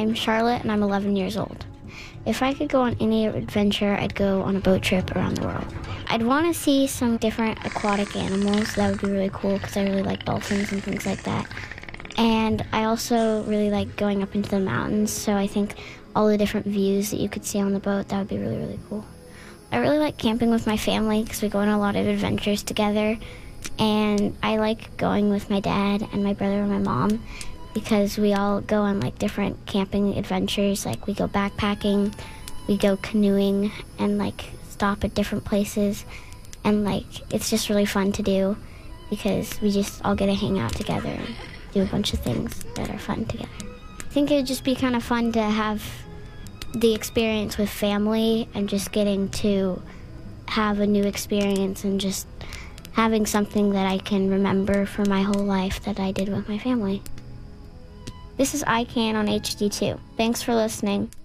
I'm Charlotte, and I'm 11 years old. If I could go on any adventure, I'd go on a boat trip around the world. I'd want to see some different aquatic animals. That would be really cool because I really like dolphins and things like that. And I also really like going up into the mountains, so I think all the different views that you could see on the boat, that would be really, really cool. I really like camping with my family because we go on a lot of adventures together. And I like going with my dad and my brother and my mom because we all go on like different camping adventures. Like we go backpacking, we go canoeing, and like stop at different places. And like it's just really fun to do because we just all get to hang out together and do a bunch of things that are fun together. I think it would just be kind of fun to have the experience with family and just getting to have a new experience and just having something that I can remember for my whole life that I did with my family. This is I Can on HD2. Thanks for listening.